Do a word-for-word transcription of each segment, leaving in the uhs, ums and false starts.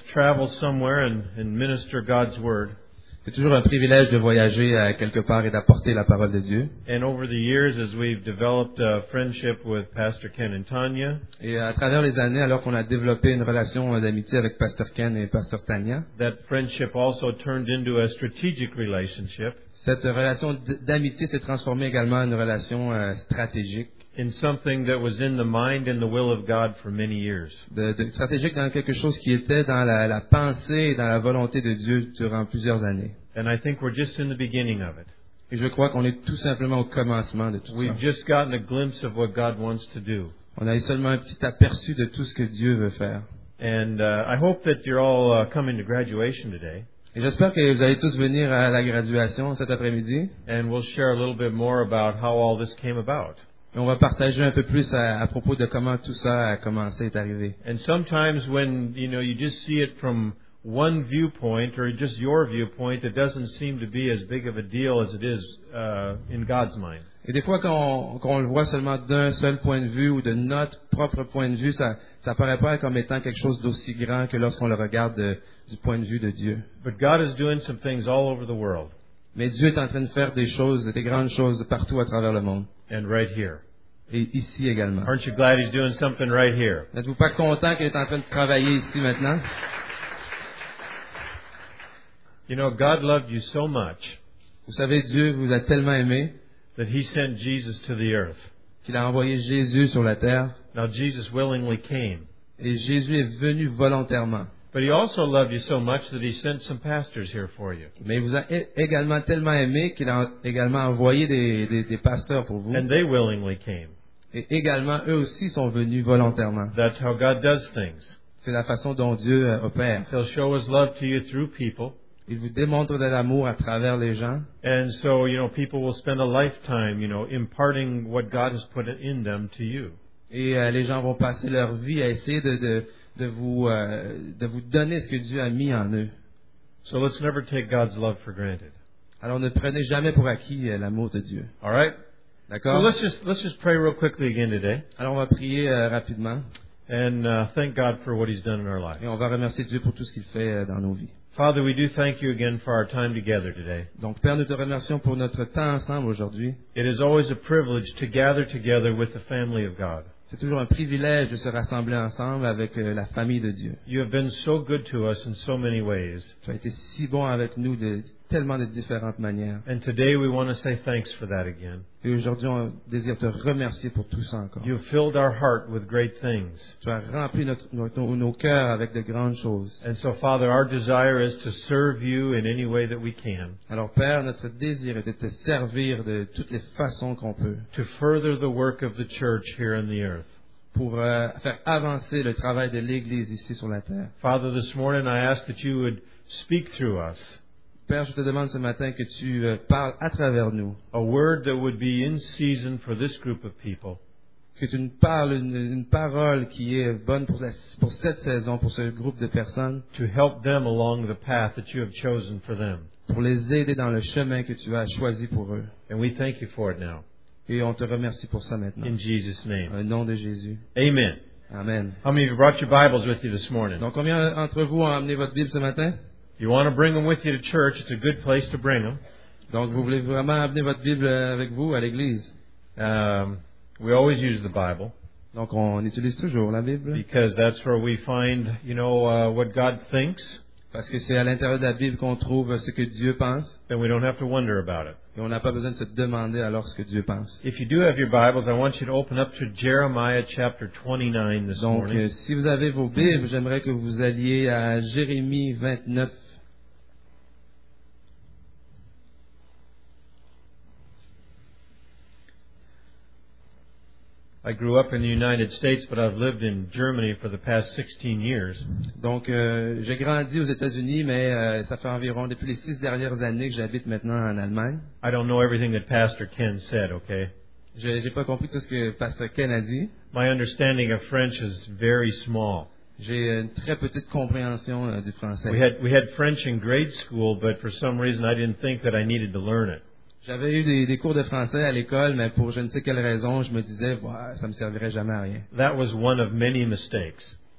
travel somewhere and, and minister God's Word. C'est toujours un privilège de voyager à quelque part et d'apporter la parole de Dieu. And over the years, as we've developed a friendship with Pastor Ken and Tanya, Et à travers les années, alors qu'on a développé une relation d'amitié avec Pasteur Ken et Pasteur Tanya, that friendship also turned into a strategic relationship cette relation d- d'amitié s'est transformée également en une relation euh, stratégique, in something that was in the mind and the will of God for many years. de, de- stratégique dans quelque chose qui était dans la, la pensée et dans la volonté de Dieu durant plusieurs années. And I think we're just in the beginning of it. Et je crois qu'on est tout simplement au commencement de tout ça. We've just gotten a glimpse of what God wants to do. On a eu seulement un petit aperçu de tout ce que Dieu veut faire. And uh, I hope that you're all uh, coming to graduation today. Et j'espère que vous allez tous venir à la graduation cet après-midi. And we'll share a little bit more about how all this came about. Et on va partager un peu plus à, à propos de comment tout ça a commencé et est arrivé. And sometimes when, you know, you just see it from one viewpoint or just your viewpoint, it doesn't seem to be as big of a deal as it is uh, in God's mind. Et des fois, quand on, quand on le voit seulement d'un seul point de vue ou de notre propre point de vue, ça ça paraît pas comme étant quelque chose d'aussi grand que lorsqu'on le regarde de- du point de vue de Dieu. But God is doing some things all over the world Mais Dieu est en train de faire des choses, des grandes choses partout à travers le monde. and right here. Et ici également. Aren't you glad He's doing something right here? N'êtes-vous pas content qu'il est en train de travailler ici maintenant? You know, God loved you so much Vous savez, Dieu vous a tellement aimé that He sent Jesus to the earth. qu'il a envoyé Jésus sur la terre. Now, Jesus willingly came. Et Jésus est venu volontairement. But He also loved you so much that He sent some pastors here for you. Mais il vous a é- également tellement aimé qu'il a également envoyé des, des, des pasteurs pour vous. And they willingly came. Et également, eux aussi sont venus volontairement. That's how God does things. C'est la façon dont Dieu euh, opère. He'll show His love to you through people. Il vous démontre de l'amour à travers les gens. And so, you know, people will spend a lifetime, you know, imparting what God has put in them to you. Et euh, les gens vont passer leur vie à essayer de, de, de, vous, euh, de vous donner ce que Dieu a mis en eux. So let's never take God's love for granted. Alors ne prenez jamais pour acquis euh, l'amour de Dieu. All right? So D'accord? let's just let's just pray real quickly again today Alors on va prier euh, rapidement. and uh, thank God for what He's done in our life. Et on va remercier Dieu pour tout ce qu'il fait euh, dans nos vies. Father, we do thank you again for our time together today. Donc Père, nous te remercions pour notre temps ensemble aujourd'hui. It is always a privilege to gather together with the family of God. C'est toujours un privilège de se rassembler ensemble avec euh, la famille de Dieu. You have been so good to us in so many ways. Tu as été si bon avec nous de tellement de différentes manières. And today we want to say thanks for that again. Et aujourd'hui, on désire te remercier pour tout ça encore. You have filled our heart with great things. Tu as rempli notre, notre- nos cœurs avec de grandes choses. And so, Father, our desire is to serve you in any way that we can, Alors Père, notre désir est de te servir de toutes les façons qu'on peut to further the work of the church here on the earth. pour euh, faire avancer le travail de l'Église ici sur la terre. Father, this morning I ask that you would speak through us, Père, je te demande ce matin que tu euh, parles à travers nous, a word that would be in season for this group of people, que tu nous parles une, une parole qui est bonne pour, la- pour cette saison, pour ce groupe de personnes, to help them along the path that you have chosen for them. pour les aider dans le chemin que tu as choisi pour eux. And we thank you for it now. Et on te remercie pour ça maintenant. In Jesus' name. Au nom de Jésus. Amen. Amen. How many of you brought your Bibles with you this morning? Donc, combien d'entre vous ont amené votre Bible ce matin? You want to bring them with you to church. It's a good place to bring them. Donc, vous voulez vraiment amener votre Bible avec vous à l'église? Um, we always use the Bible Donc, on utilise toujours la Bible because that's where we find, you know, uh, what God thinks. parce que c'est à l'intérieur de la Bible qu'on trouve ce que Dieu pense Then we don't have to wonder about it. et on n'a pas besoin de se demander alors ce que Dieu pense. If you do have your Bibles, I want you to open up to Jeremiah chapter twenty-nine this Donc, morning. euh, si vous avez vos Bibles, j'aimerais que vous alliez à Jérémie vingt-neuf. I grew up in the United States, but I've lived in Germany for the past sixteen years. Donc, euh, j'ai grandi aux États-Unis, mais euh, ça fait environ depuis les six dernières années que j'habite maintenant en Allemagne. I don't know everything that Pastor Ken said, okay? Je n'ai pas compris tout ce que Pasteur Ken a dit. My understanding of French is very small. J'ai une très petite compréhension euh, du français. We had we had French in grade school, but for some reason I didn't think that I needed to learn it. J'avais eu des, des cours de français à l'école, mais pour je ne sais quelle raison, je me disais, bah, ça me servirait jamais à rien. That was one of many mistakes.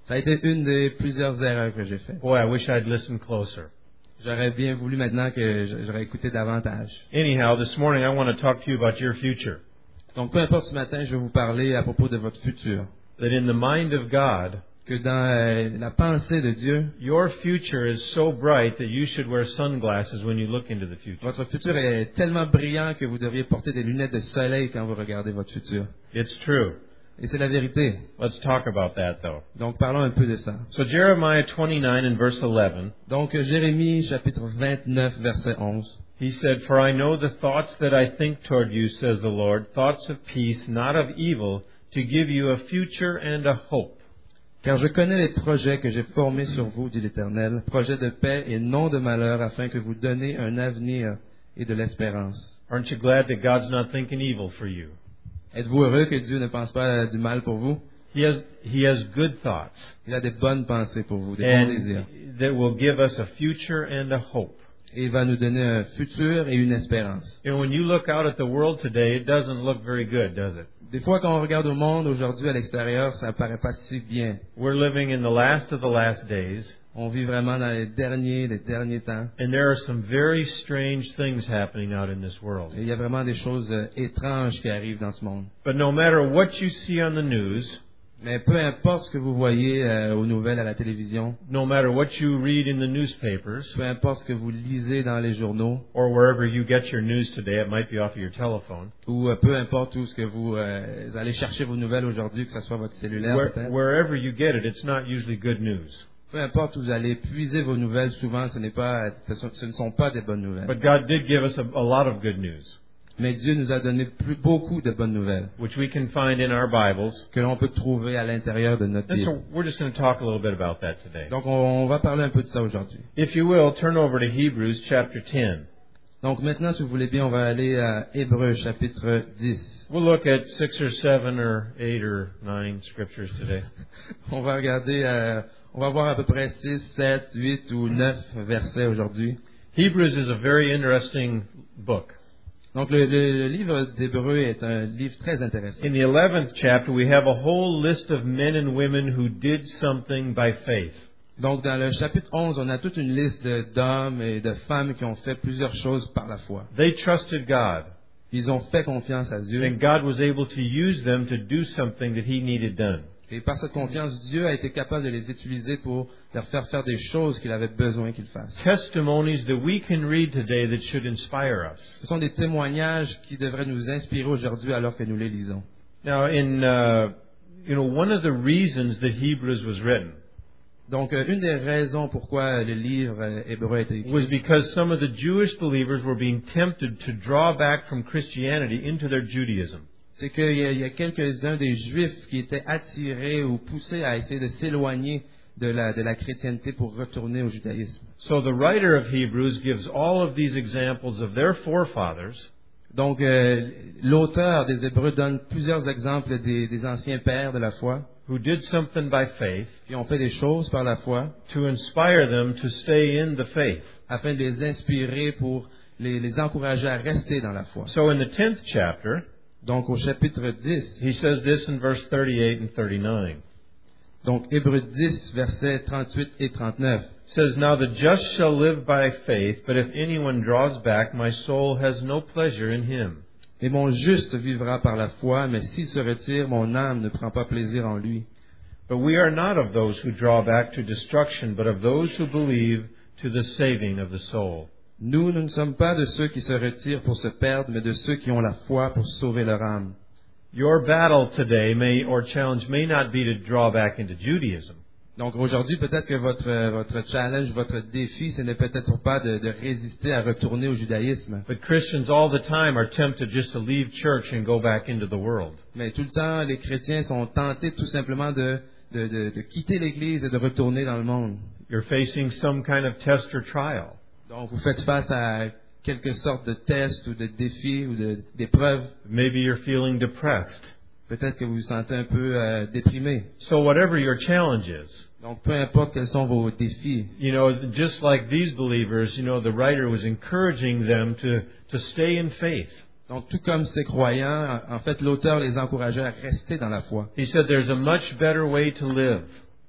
Ça a été une des plusieurs erreurs que j'ai faites. Boy, I wish I'd listened closer. J'aurais bien voulu maintenant que j'aurais écouté davantage. Anyhow, this morning I want to talk to you about your future. Donc, peu importe ce matin, je vais vous parler à propos de votre futur. That in the mind of God, Que dans euh, la pensée de Dieu, your future is so bright that you should wear sunglasses when you look into the future. votre futur est tellement brillant que vous devriez porter des lunettes de soleil quand vous regardez votre futur. It's true. Et c'est la vérité. Let's talk about that, though. Donc, parlons un peu de ça. So Jeremiah twenty-nine and verse eleven, Donc, Jérémie, chapitre vingt-neuf, verset onze. he said, For I know the thoughts that I think toward you, says the Lord, thoughts of peace, not of evil, to give you a future and a hope. Car je connais les projets que j'ai formés sur vous, dit l'Éternel, projets de paix et non de malheur, afin que vous donniez un avenir et de l'espérance. Aren't you glad that God's not thinking evil for you? Êtes-vous heureux que Dieu ne pense pas du mal pour vous? He has, he has good thoughts Il a des bonnes pensées pour vous, des bons désirs. and that will give us a future and a hope. Et il va nous donner un futur et une espérance. You know, when you look out at the world today, it doesn't look very good, does it? Des fois, quand on regarde au monde aujourd'hui à l'extérieur, ça ne paraît pas si bien. We're living in the last of the last days, On vit vraiment dans les derniers, les derniers temps. and there are some very strange things happening out in this world. Et il y a vraiment des choses euh, étranges qui arrivent dans ce monde. But no matter what you see on the news, Mais peu importe ce que vous voyez euh, aux nouvelles à la télévision, no matter what you read in the newspapers, peu importe ce que vous lisez dans les journaux, or wherever you get your news today, it might be off of your telephone, ou euh, peu importe où ce que vous, euh, allez chercher vos nouvelles aujourd'hui, que ce soit votre cellulaire where, peut-être, wherever you get it, it's not usually good news. peu importe où vous allez puiser vos nouvelles, souvent ce n'est pas, ce, sont- ce ne sont pas des bonnes nouvelles. But God did give us a, a lot of good news, Mais Dieu nous a donné plus, beaucoup de bonnes nouvelles which we can find in our Bibles. que l'on peut trouver à l'intérieur de notre And Bible. so we're just going to talk a little bit about that today. Donc on, on va parler un peu de ça aujourd'hui. If you will, turn over to Hebrews chapter ten. Donc maintenant, si vous voulez bien, on va aller à Hébreux chapitre dix. We'll look at six or seven or eight or nine scriptures today. On va regarder, euh, on va voir à peu près six, sept, huit ou neuf versets aujourd'hui. Hebrews is a very interesting book. Donc le, le- le livre d'Hébreux est un livre très intéressant. In the eleventh chapter, we have a whole list of men and women who did something by faith. Donc dans le chapitre onze, on a toute une liste de- d'hommes et de femmes qui ont fait plusieurs choses par la foi. They trusted God, Ils ont fait confiance à Dieu. and God was able to use them to do something that He needed done. Et par cette confiance, Dieu a été capable de les utiliser pour leur faire faire des choses qu'il avait besoin qu'ils fassent. Testimonies that we can read today that should inspire us. Ce sont des témoignages qui devraient nous inspirer aujourd'hui alors que nous les lisons. Now, in uh, you know, one of the reasons that Hebrews was written Donc, euh, une des raisons pourquoi le livre euh, hébreu a été was écrit, because some of the Jewish believers were being tempted to draw back from Christianity into their Judaism. c'est qu'il y a, il y a quelques-uns des Juifs qui étaient attirés ou poussés à essayer de s'éloigner de la, de la chrétienté pour retourner au judaïsme. So the writer of Hebrews gives all of these examples of their forefathers Donc, euh, l'auteur des Hébreux donne plusieurs exemples des, des anciens pères de la foi who did something by faith qui ont fait des choses par la foi to inspire them to stay in the faith. afin de les inspirer pour les, les encourager à rester dans la foi. So in the tenth chapter, Donc, au chapitre dix, he says this in verse thirty-eight and thirty-nine. donc Hébreux dix, versets trente-huit et trente-neuf. It says, Now the just shall live by faith, but if anyone draws back, my soul has no pleasure in him. Et mon juste vivra par la foi, mais s'il se retire, mon âme ne prend pas plaisir en lui. But we are not of those who draw back to destruction, but of those who believe to the saving of the soul. Nous, nous ne sommes pas de ceux qui se retirent pour se perdre, mais de ceux qui ont la foi pour sauver leur âme. Your battle today may, or challenge may not be to draw back into Judaism, Donc aujourd'hui, peut-être que votre, votre challenge, votre défi, ce n'est peut-être pas de, de résister à retourner au judaïsme. but Christians all the time are tempted just to leave church and go back into the world. Mais tout le temps, les chrétiens sont tentés tout simplement de, de, de, de quitter l'Église et de retourner dans le monde. You're facing some kind of test or trial. Donc vous faites face à quelque sorte de test ou de défi ou de- d'épreuve. Maybe you're feeling depressed. Peut-être que vous vous sentez un peu euh, déprimé. So whatever your challenge is, Donc peu importe quels sont vos défis, you know, just like these believers, you know, the writer was encouraging them to, to stay in faith. donc tout comme ces croyants, en en fait l'auteur les encourageait à rester dans la foi. He said there's a much better way to live.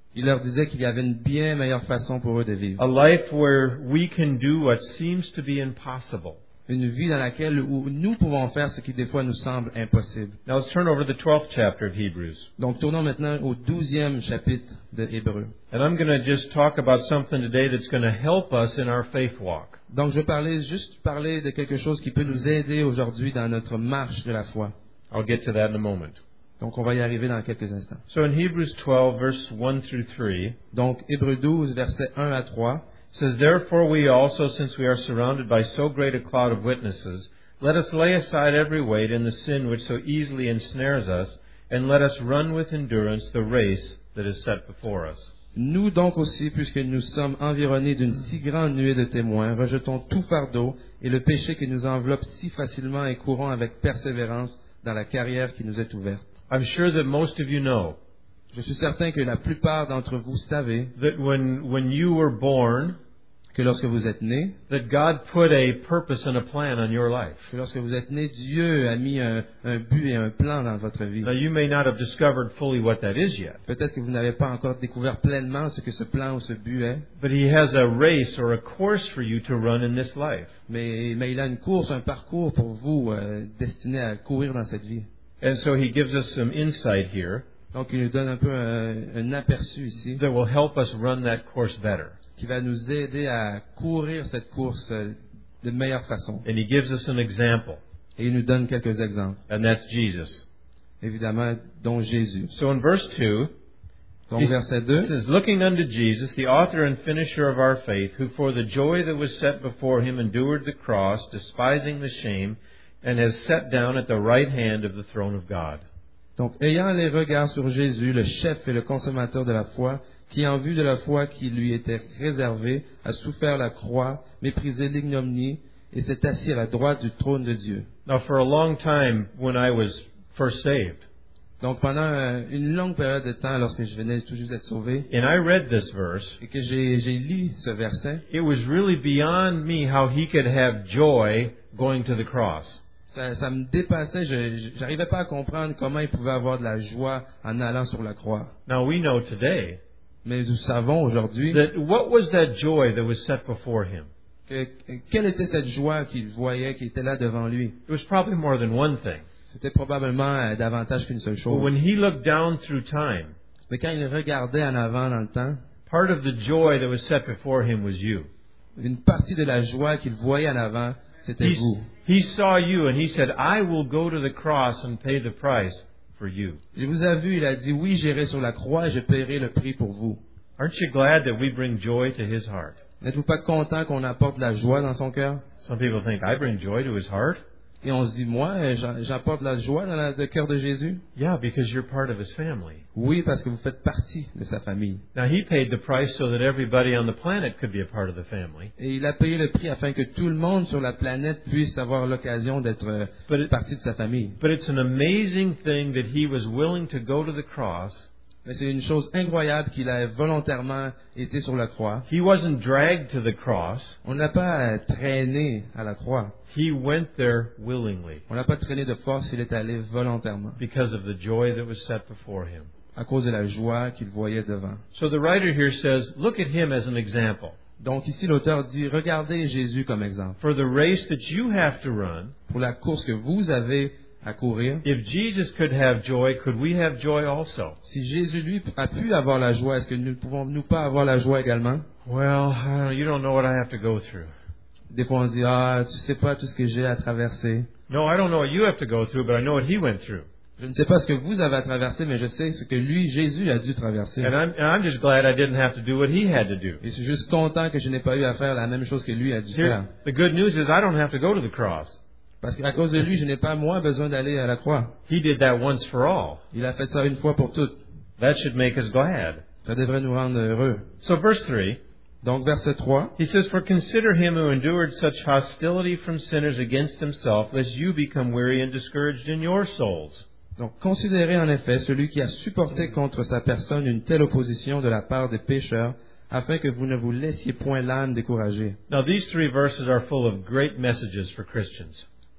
Il leur disait qu'il y avait une bien meilleure façon pour eux de vivre. A life where we can do what seems to be impossible. Une vie dans laquelle où nous pouvons faire ce qui des fois nous semble impossible. Now let's turn over to the twelfth chapter of Hebrews. Donc tournons maintenant au douzième chapitre de Hébreux. And I'm going to just talk about something today that's going to help us in our faith walk. Donc je vais parler, juste parler de quelque chose qui peut nous aider aujourd'hui dans notre marche de la foi. I'll get to that in a moment. Donc on va y arriver dans quelques instants. So in Hebrews twelve, verse one through three, Donc Hébreux douze, versets un à trois. it says, Therefore we also, since we are surrounded by so great a cloud of witnesses, let us lay aside every weight and the sin which so easily ensnares us, and let us run with endurance the race that is set before us. Nous donc aussi, puisque nous sommes environnés d'une si grande nuée de témoins, rejetons tout fardeau et le péché qui nous enveloppe si facilement et courons avec persévérance dans la carrière qui nous est ouverte. I'm sure that most of you know Je suis certain que la plupart d'entre vous savez that when, when you were born, que lorsque vous êtes né, that God put a purpose and a plan on your life. que lorsque vous êtes né, Dieu a mis un, un but et un plan dans votre vie. Now, you may not have discovered fully what that is yet, Peut-être que vous n'avez pas encore découvert pleinement ce que ce plan ou ce but est, but He has a race or a course for you to run in this life. mais, mais il a une course, un parcours pour vous euh, destiné à courir dans cette vie. And so He gives us some insight here Donc il nous donne un peu un, un aperçu ici that will help us run that course better. qui va nous aider à courir cette course euh, de meilleure façon. And He gives us an example, Et il nous donne quelques exemples, and that's Jesus. évidemment, dont Jésus. So in verse two, Donc He verset it deux, says, Looking unto Jesus, the author and finisher of our faith, who for the joy that was set before Him endured the cross, despising the shame, and has sat down at the right hand of the throne of God. donc ayant les regards sur Jésus, le chef et le consommateur de la foi, qui en vue de la foi qui lui était réservée, a souffert la croix, méprisé l'ignominie, et s'est assis à la droite du trône de Dieu. Now, for a long time, when I was first saved, Donc pendant euh, une longue période de temps, lorsque je venais tout juste d'être sauvé, and I read this verse, et que j'ai j'ai lu ce verset, it was really beyond me how He could have joy going to the cross. ça, ça me dépassait, je n'arrivais pas à comprendre comment il pouvait avoir de la joie en allant sur la croix. Now, we know today Mais nous savons aujourd'hui that what was that joy that was set before Him? que, quelle était cette joie qu'il voyait, qui était là devant lui. It was probably more than one thing. C'était probablement euh, davantage qu'une seule But chose. when He looked down through time, Mais quand il regardait en avant dans le temps, part of the joy that was set before Him was you. une partie de la joie qu'il voyait en avant, c'était He, vous. he saw you and He said, I will go to the cross and pay the price for you. Il vous a vu, il a dit, oui, j'irai sur la croix et je paierai le prix pour vous. Aren't you glad that we bring joy to His heart? N'êtes-vous pas content qu'on apporte la joie dans son cœur? Some people think, I bring joy to His heart. Et on se dit, moi, euh, j'en- j'apporte la joie dans la- le cœur de Jésus? Yeah, because you're part of His family. Oui, parce que vous faites partie de sa famille. Now, He paid the price so that everybody on the planet could be a part of the family. Et il a payé le prix afin que tout le monde sur la planète puisse avoir l'occasion d'être euh, But it- partie de sa famille. But it's an amazing thing that He was willing to go to the cross. Mais c'est une chose incroyable qu'il a volontairement été sur la croix. He wasn't dragged to the cross. On n'a pas traîné à la croix. He went there willingly On n'a pas traîné de force, il est allé volontairement, because of the joy that was set before Him. à cause de la joie qu'il voyait devant. So the writer here says, look at Him as an example. Donc ici, l'auteur dit, regardez Jésus comme exemple. For the race that you have to run, Pour la course que vous avez à courir, if Jesus could have joy, could we have joy also? si Jésus, lui, a pu avoir la joie, est-ce que nous ne pouvons-nous pas avoir la joie également? Well, uh, you don't know what I have to go through. Des fois, on se dit, ah, tu sais pas tout ce que j'ai à traverser. No, I don't know what you have to go through, but I know what He went through. Je ne sais pas ce que vous avez à traverser, mais je sais ce que lui, Jésus, a dû traverser. And I'm, and I'm just glad I didn't have to do what He had to do. Et je suis juste content que je n'ai pas eu à faire la même chose que lui a dû Here, faire. the good news is I don't have to go to the cross. Parce qu'à cause de lui, je n'ai pas moi besoin d'aller à la croix. He did that once for all. Il a fait ça une fois pour toutes. That should make us glad. Ça devrait nous rendre heureux. So verse three, Donc, verset trois. he says, For consider Him who endured such hostility from sinners against Himself, lest you become weary and discouraged in your souls. Donc, considérez en effet celui qui a supporté contre sa personne une telle opposition de la part des pécheurs, afin que vous ne vous laissiez point l'âme découragée. Now these three verses are full of great messages for Christians.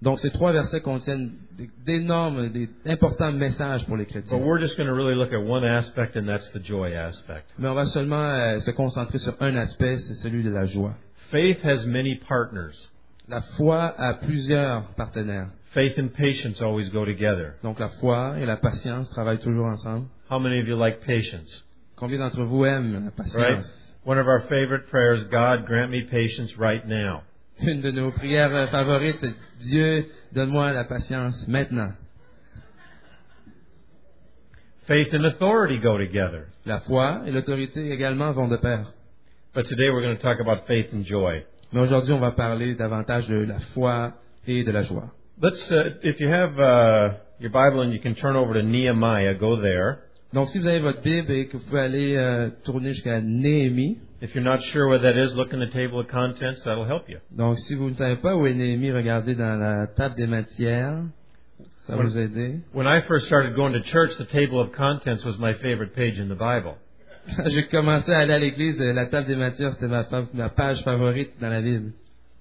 Donc ces trois versets contiennent des- d'énormes, des- d'importants messages pour les But chrétiens. we're just going to really look at one aspect, and that's the joy aspect. Mais on va seulement euh, se concentrer sur un aspect, c'est celui de la joie. Faith has many partners. La foi a plusieurs partenaires. Faith and patience always go together. Donc la foi et la patience travaillent toujours ensemble. How many of you like patience? Combien d'entre vous aiment la patience? Right? One of our favorite prayers, God, grant me patience right now. Une de nos prières euh, favorites, c'est Dieu, donne-moi la patience maintenant. Faith and authority go together. La foi et l'autorité également vont de pair. But today we're going to talk about faith and joy. Mais aujourd'hui, on va parler davantage de la foi et de la joie. Let's, uh, if you have uh, your Bible and you can turn over to Nehemiah, go there. Donc, si vous avez votre Bible et que vous pouvez aller euh, tourner jusqu'à Néhémie, If you're not sure what that is, look in the table of contents. That'll help you. donc si vous ne savez pas où est Néhémie, regardez dans la table des matières, ça va vous aider. When I first started going to church, the table of contents was my favorite page in the Bible. Quand j'ai commencé à aller à l'église, euh, la table des matières, c'était ma, fa- ma page favorite dans la Bible.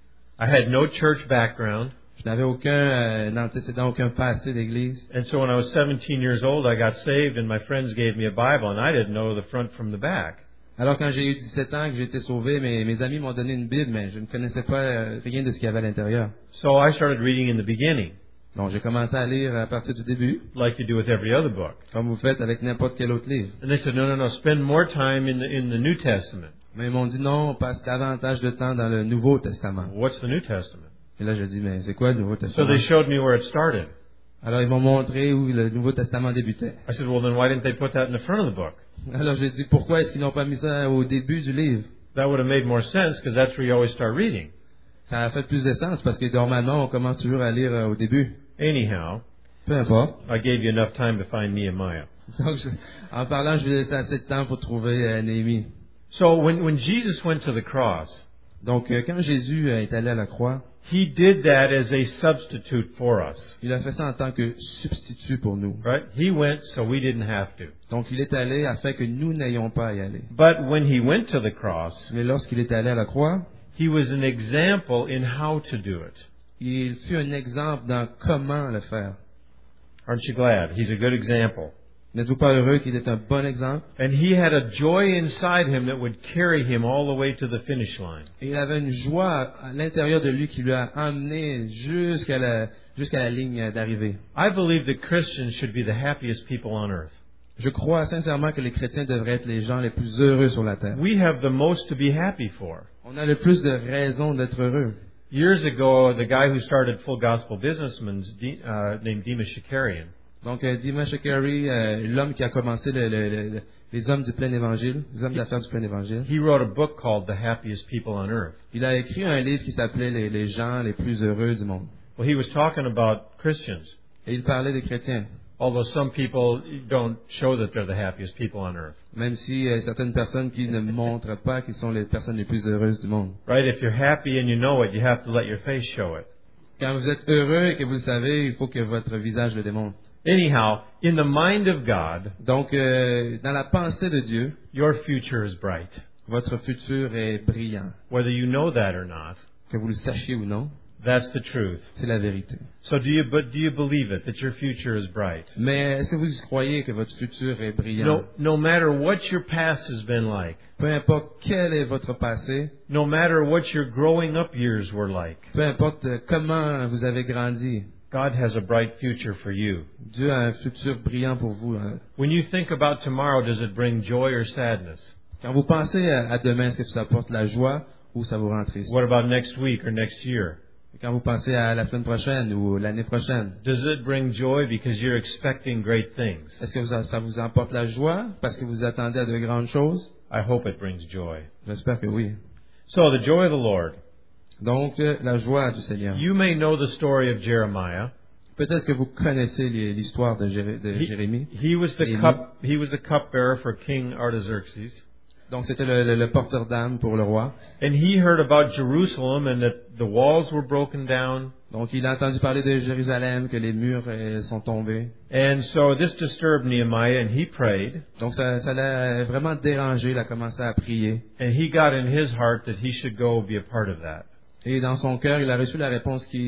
I had no church background, Je n'avais aucun euh, antécédent, aucun passé d'église. and so when I was seventeen years old, I got saved, and my friends gave me a Bible, and I didn't know the front from the back. Alors quand j'ai eu dix-sept ans, que j'ai été sauvé, mes, mes amis m'ont donné une Bible, mais je ne connaissais pas euh, rien de ce qu'il y avait à l'intérieur. So I started reading in the beginning, Donc j'ai commencé à lire à partir du début, like you do with every other book. comme vous faites avec n'importe quel autre livre. And they said, no, no, no, spend more time in the, in the New Testament. Mais ils m'ont dit non, on passe davantage de temps dans le Nouveau Testament. What's the New Testament? Et là, je dis, mais c'est quoi le Nouveau So Testament? they showed me where it started. Alors, ils m'ont montré où le Nouveau Testament débutait. I said, well, then why didn't they put that in the front of the book? Alors, j'ai dit, pourquoi est-ce qu'ils n'ont pas mis ça au début du livre? That would have made more sense because that's where you always start reading. Ça a fait plus de sens parce que normalement, on commence toujours à lire euh, au début. Anyhow, Peu importe. I gave you enough time to find Nehemiah. Donc, je- en parlant, je vais laisser assez de temps pour trouver euh, Néhémie. So when, when Jesus went to the cross, Donc, euh, quand Jésus euh, est allé à la croix, He did that as a substitute for us. il a fait ça en tant que substitut pour nous. Right? He went so we didn't have to. Donc, il est allé afin que nous n'ayons pas à y aller. But when He went to the cross, Mais lorsqu'il est allé à la croix, He was an example in how to do it. il fut un exemple dans comment le faire. Aren't you glad? He's a good example. N'êtes-vous pas heureux qu'il est un bon exemple? And He had a joy inside Him that would carry Him all the way to the finish line. Et il avait une joie à l'intérieur de lui qui lui a emmené jusqu'à la, jusqu'à la ligne d'arrivée. I believe that Christians should be the happiest people on earth. Je crois sincèrement que les chrétiens devraient être les gens les plus heureux sur la terre. We have the most to be happy for. On a le plus de raisons d'être heureux. Years ago, the guy who started Full Gospel Businessmen, uh, named Demas Shakarian, Donc, euh, Dima Shakari, euh, l'homme qui a commencé le- le- le- les hommes du plein évangile, les hommes d'affaires du plein évangile, he wrote a book called The Happiest People on Earth. il a écrit un livre qui s'appelait les, les gens les plus heureux du monde. Well, he was talking about Christians, Et il parlait des chrétiens, although some people don't show that they're the happiest people on earth. même si euh, certaines personnes qui ne montrent pas qu'ils sont les personnes les plus heureuses du monde. Right? If you're happy and you know it, you have to let your face show it. Quand vous êtes heureux et que vous le savez, il faut que votre visage le démontre. Anyhow, in the mind of God, Donc, euh, dans la pensée de Dieu, your future is bright. votre futur est brillant. Whether you know that or not, Que vous le sachiez ou non, that's the truth. c'est la vérité. So do you, but do you believe it, that your future is bright? Mais est-ce que vous croyez que votre futur est brillant? No, no matter what your past has been like, Peu importe quel est votre passé, no matter what your growing up years were like, peu importe euh, comment vous avez grandi, God has a bright future for you. Dieu a un futur brillant pour vous. Hein. When you think about tomorrow, does it bring joy or sadness? Quand vous pensez à, à demain, est-ce que ça apporte la joie ou ça vous rend triste? What about next week or next year? Quand vous pensez à la semaine prochaine ou l'année prochaine, Does it bring joy because you're expecting great things? est-ce que ça, ça vous emporte la joie parce que vous attendez à de grandes choses? I hope it brings joy. J'espère que oui. So, the joy of the Lord. Donc, euh, la joie du Seigneur. You may know the story of Jeremiah. Peut-être que vous connaissez les- l'histoire de, Jéré- de He, Jérémie. he was the Jérémie. cup. He was the cupbearer for King Artaxerxes, Donc, c'était le, le- le porteur d'âme pour le roi. and he heard about Jerusalem and that the walls were broken down. Donc, il a entendu parler de Jérusalem, que les murs euh, sont tombés. And so this disturbed Nehemiah, and he prayed, Donc, ça, ça l'a vraiment dérangé. Il a commencé à prier. and he got in his heart that he should go be a part of that. Et dans son cœur, il a reçu la réponse qu'il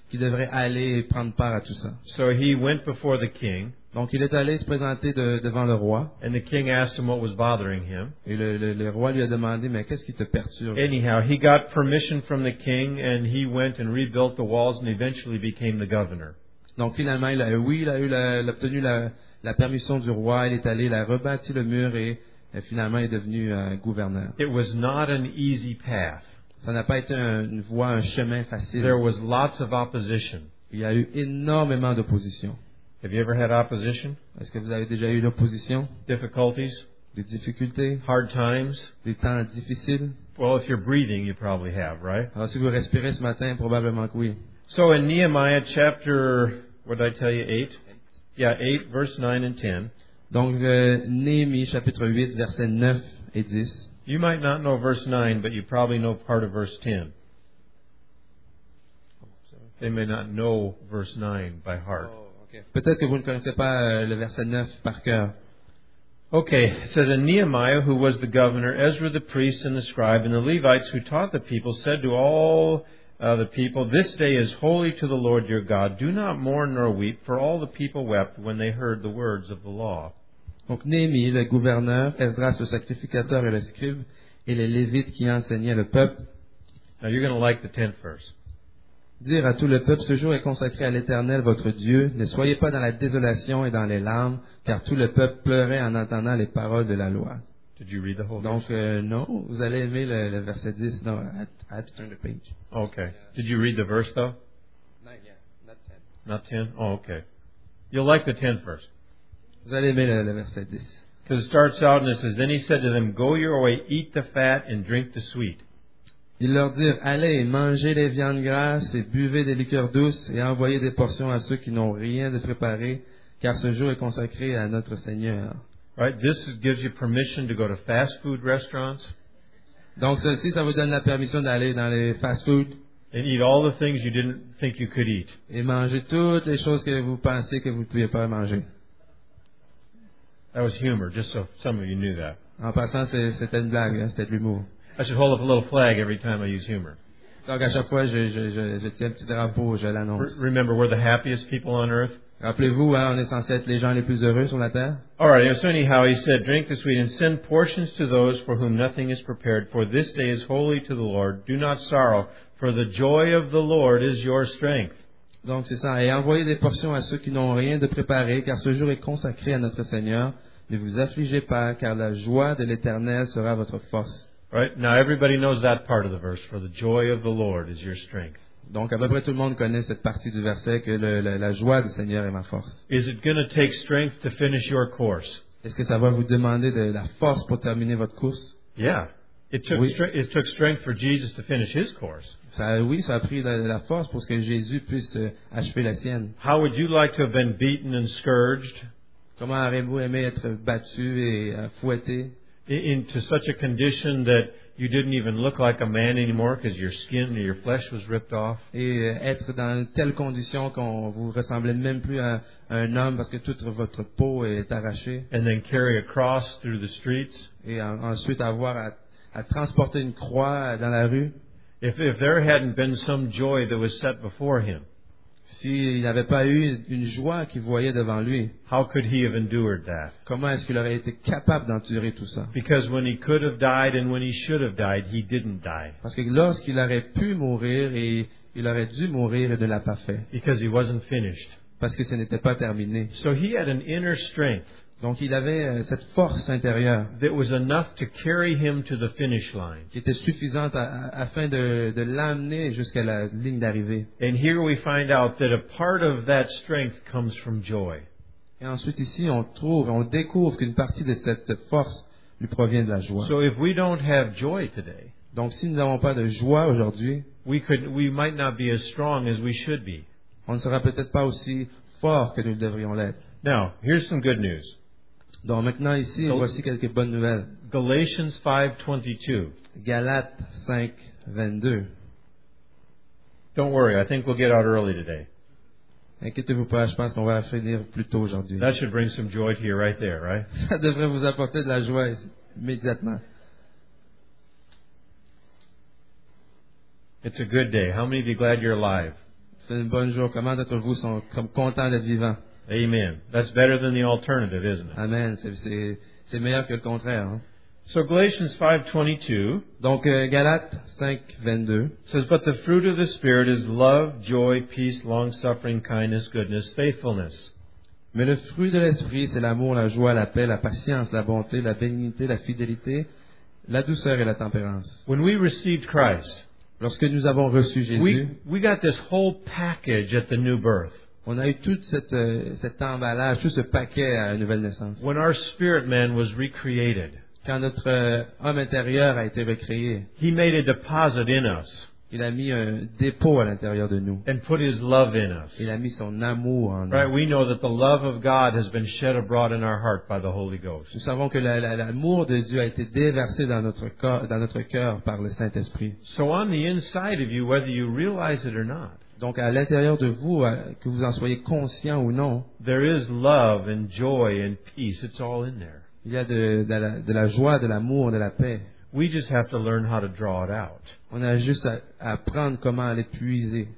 qui devrait aller et prendre part à tout ça. So he went before the king, Donc il est allé se présenter de- devant le roi, and the king asked him what was bothering him. et le, le- le roi lui a demandé, mais qu'est-ce qui te perturbe? Anyhow, he got permission from the king, and he went and rebuilt the walls and eventually became the governor. Donc finalement, il a, oui, il a eu la- il a obtenu la, la permission du roi, il est allé, il a rebâti le mur et, et finalement il est devenu euh, gouverneur. It was not an easy path. Ça n'a pas été un- une voie, un chemin facile. There was lots of opposition. Il y a eu énormément d'opposition. Have you ever had opposition? Est-ce que vous avez déjà eu l'opposition, Difficulties? des difficultés, Hard times? des temps difficiles? Well, if you're breathing, you probably have, right? Alors si vous respirez ce matin, probablement que oui. So in Nehemiah chapter, what did I tell you, eight? Yeah, eight, verse nine and ten. Donc euh, Néhémie chapitre huit, versets neuf et dix. You might not know verse nine, but you probably know part of verse ten. They may not know verse nine by heart. Peut-être que vous ne connaissez pas euh, le verset neuf par cœur. Okay, it says, And Nehemiah, who was the governor, Ezra the priest and the scribe, and the Levites who taught the people, said to all uh, the people, This day is holy to the Lord your God. Do not mourn nor weep, for all the people wept when they heard the words of the law. Donc Néhémie, le gouverneur, Esdras le sacrificateur et le scribe, et les Lévites qui enseignaient le peuple, Now you're going to like the tenth verse. dire à tout le peuple, ce jour est consacré à l'Éternel votre Dieu, ne soyez pas dans la désolation et dans les larmes, car tout le peuple pleurait en entendant les paroles de la loi. Did you read the whole Donc verse? euh, non, vous allez aimer le, le verset dix. Non, I had- I had to turn the page. Okay. Did you read the verse, though? Not ten? Oh, okay. You'll like the tenth verse. Vous allez aimer le, le verset dix. Because it starts out and it says, Then he said to them, Go your way, eat the fat, and drink the sweet. Ils leur dirent, allez, mangez les viandes grasses et buvez des liqueurs douces et envoyez des portions à ceux qui n'ont rien de préparé, car ce jour est consacré à notre Seigneur. Right? This is- gives you permission to go to fast food restaurants Donc ceci, ça vous donne la permission d'aller dans les fast-food and eat all the things you didn't think you could eat. et manger toutes les choses que vous pensez que vous ne pouviez pas manger. That was humor, just so some of you knew that. En passant, c'est- c'était une blague, hein, c'était de l'humour. I should hold up a little flag every time I use humor. Donc à chaque fois, je, je, je, je tiens un petit drapeau, je l'annonce. Re- remember, we're the happiest people on earth. Rappelez-vous, hein, on est censé être les gens les plus heureux sur la terre. All right, so anyhow, he said, Drink the sweet and send portions to those for whom nothing is prepared, for this day is holy to the Lord. Do not sorrow, for the joy of the Lord is your strength. Donc c'est ça. Et envoyez des portions à ceux qui n'ont rien de préparé, car ce jour est consacré à notre Seigneur. Ne vous affligez pas, car la joie de l'Éternel sera votre force. Right? Now everybody knows that part of the verse, for the joy of the Lord is your strength. Donc à peu près tout le monde connaît cette partie du verset, que le- le- la joie du Seigneur est ma force. Is it going to take strength to finish your course? Est-ce que ça va vous demander de la force pour terminer votre course? Yeah. It took, Oui. stre- it took strength for Jesus to finish his course. Ça, oui, ça a pris de la force pour que Jésus puisse euh, achever la sienne. How would you like to have been beaten and scourged Comment auriez-vous aimé être battu et euh, fouetté i- into such a condition that you didn't even look like a man anymore because your skin or your flesh was ripped off? et euh, être dans telle condition qu'on vous ressemblait même plus à un homme parce que toute votre peau est arrachée And then carry a cross through the streets? et en- ensuite avoir à, à transporter une croix dans la rue? If, if there hadn't been some joy that was set before him, S'il n'avait pas eu une joie qu'il voyait devant lui, how could he have endured that? comment est-ce qu'il aurait été capable d'endurer tout ça? Because when he could have died and when he should have died, he didn't die. Parce que lorsqu'il aurait pu mourir et il aurait dû mourir, il ne l'a pas fait. Because he wasn't finished. Parce que ce n'était pas terminé. So he had an inner strength Donc il avait euh, cette force intérieure that was enough to carry him to the finish line. qui était suffisante à- à- afin de, de l'amener jusqu'à la ligne d'arrivée. And here we find out that a part of that strength comes from joy. Et ensuite ici, on trouve, on découvre qu'une partie de cette force lui provient de la joie. So if we don't have joy today, Donc si nous n'avons pas de joie aujourd'hui, we could we might not be as strong as we should be. on ne sera peut-être pas aussi fort que nous le devrions l'être. Now, here's some good news. Donc maintenant ici, voici quelques bonnes nouvelles. Galatians five twenty-two. Galates cinq, vingt-deux. Don't worry, I think we'll get out early today. Inquiétez-vous pas, je pense qu'on va finir plus tôt aujourd'hui. That should bring some joy to you right there, right? Ça devrait vous apporter de la joie immédiatement. It's a good day. How many of you glad you're alive? C'est une bonne jour. Comment d'entre vous sont comme contents d'être vivants? Amen. That's better than the alternative, isn't it? Amen. C'est, c'est, c'est meilleur que le contraire. Hein? So Galatians five twenty-two Donc, euh, Galates cinq vingt-deux. says, "But the fruit of the Spirit is love, joy, peace, long-suffering, kindness, goodness, faithfulness." Mais le fruit de l'esprit, c'est l'amour, la joie, la paix, la patience, la bonté, la bénignité, la fidélité, la douceur et la tempérance. When we received Christ, Lorsque nous avons reçu Jésus, we, we got this whole package at the new birth. on a eu tout cette, euh, cet emballage, tout ce paquet à la nouvelle naissance. When our spirit man was recreated, Quand notre euh, homme intérieur a été recréé, He made a deposit in us il a mis un dépôt à l'intérieur de nous. and put His love in us. Il a mis son amour en nous. Right? We know that the love of God has been shed abroad in our heart by the Holy Ghost. Nous savons que la- la- l'amour de Dieu a été déversé dans notre corps, dans notre cœur par le Saint-Esprit. So on the inside of you, whether you realize it or not, Donc à l'intérieur de vous, euh, que vous en soyez conscient ou non, there is love and joy and peace. It's all in there. il y a de, de la, de la joie, de l'amour, de la paix. We just have to learn how to draw it out. On a juste à, à apprendre comment les puiser.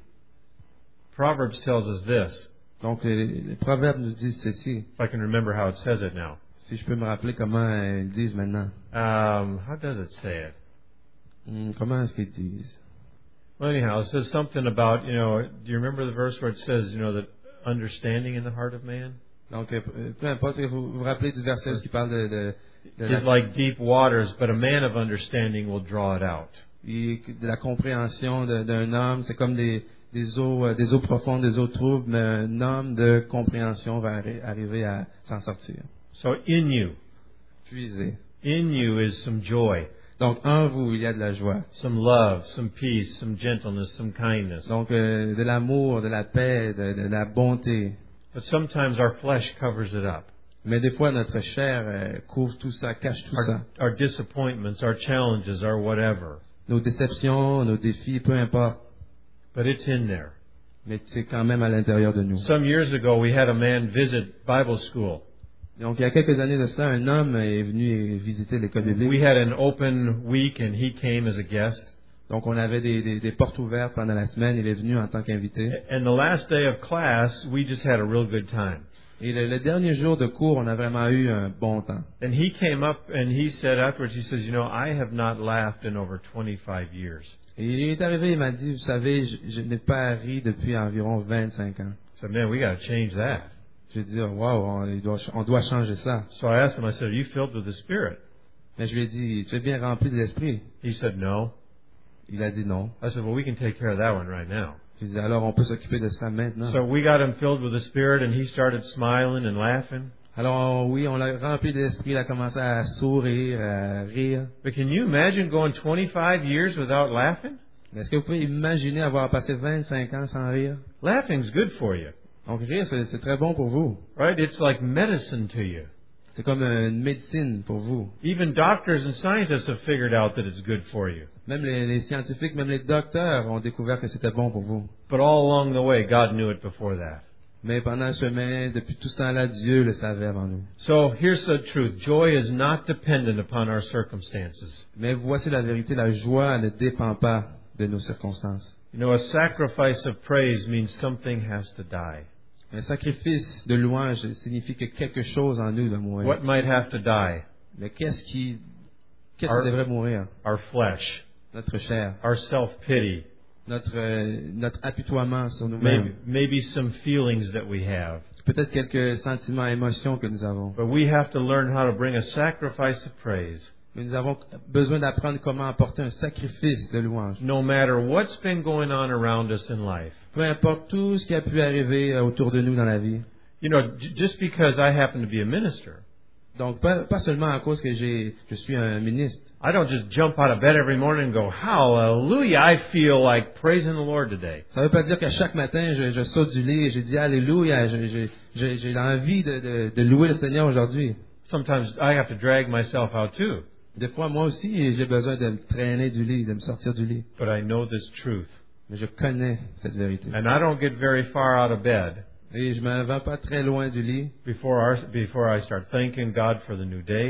Proverbs tells us this, Donc les, les proverbes nous disent ceci. if I can remember how it says it now. Si je peux me rappeler comment ils disent maintenant. Um, how does it say it? Hmm, comment est-ce qu'ils disent? Well, anyhow, it says something about, you know, do you remember the verse where it says, you know, that understanding in the heart of man Donc euh, peu importe, vous vous rappelez du verset qui parle de, de, de, is la, like deep waters, but a man of understanding will draw it out. de la compréhension de- d'un homme. C'est comme des, des eaux, euh, des eaux profondes, des eaux troubles, mais un homme de compréhension va arri- arriver à s'en sortir. So in you, Puiser. in you is some joy, Donc en vous, il y a de la joie. some love, some peace, some gentleness, some kindness. Donc euh, de l'amour, de la paix, de, de la bonté. But sometimes our flesh covers it up. Mais des fois, notre chair euh, couvre tout ça, cache tout ça. Our, our disappointments, our challenges, our whatever. Nos déceptions, nos défis, peu importe. But it's in there. Mais c'est quand même à l'intérieur de nous. Some years ago, we had a man visit Bible school. Donc il y a quelques années de cela, un homme est venu visiter l'école biblique. We had an open week, and he came as a guest. Donc on avait des, des, des portes ouvertes pendant la semaine. Il est venu en tant qu'invité. And the last day of class, we just had a real good time. Et le, le dernier jour de cours, on a vraiment eu un bon temps. And he came up and he said afterwards, he says, you know, I have not laughed in over twenty-five years. Et il est arrivé, il m'a dit, vous savez, je, je n'ai pas ri depuis environ vingt-cinq ans. I said, man, we got to change that. J'ai dit, wow, on, il doit, on doit changer ça. So I asked him, I said, are you filled with the Spirit? Mais je lui ai dit, tu es bien rempli de l'esprit. He said, no. Il a dit non. I said, well, we can take care of that one right now. Je lui ai dit, alors on peut s'occuper de ça maintenant. So we got him filled with the Spirit, and he started smiling and laughing. Alors on- oui, on l'a rempli de l'esprit, il a commencé à sourire, à rire. But can you imagine going twenty-five years without laughing? Est-ce que vous pouvez imaginer avoir passé vingt-cinq ans sans rire? Laughing's good for you, Donc rire, c'est c'est très bon pour vous. right? It's like medicine to you. C'est comme une médecine pour vous. Even doctors and scientists have figured out that it's good for you. Même les, les scientifiques, même les docteurs ont découvert que c'était bon pour vous. But all along the way, God knew it before that. Mais pendant le chemin, depuis tout ce temps-là, Dieu le savait avant nous. So here's the truth. Joy is not dependent upon our circumstances. Mais voici la vérité, la joie ne dépend pas de nos circonstances. You know, a sacrifice of praise means something has to die. Un sacrifice de louange signifie que quelque chose en nous doit mourir. What might have to die? Mais qu'est-ce qui, qu'est-ce Our- qui devrait mourir? Our flesh, Notre chair, our self-pity, notre, euh, notre apitoiement sur maybe, nous-mêmes. maybe some feelings that we have. Peut-être quelques sentiments, émotions que nous avons. But we have to learn how to bring a sacrifice of praise. Mais nous avons besoin d'apprendre comment apporter un sacrifice de louange. No matter what's been going on around us in life. Peu importe tout ce qui a pu arriver euh, autour de nous dans la vie. You know, j- just because I happen to be a minister, Donc, pas, pas seulement à cause que j'ai, je suis un ministre. I don't just jump out of bed every morning and go, hallelujah, I feel like praising the Lord today. Ça ne veut pas dire qu'à chaque matin, je, je saute du lit et je dis Alléluia, je- je- je- j'ai l'envie de, de, de louer le Seigneur aujourd'hui. Sometimes I have to drag myself out too. Des fois, moi aussi, j'ai besoin de me traîner du lit, de me sortir du lit. But I know this truth. Mais je connais cette vérité. And I don't get very far out of bed Et je ne me vais pas très loin du lit before, our, before I start thanking God for the new day.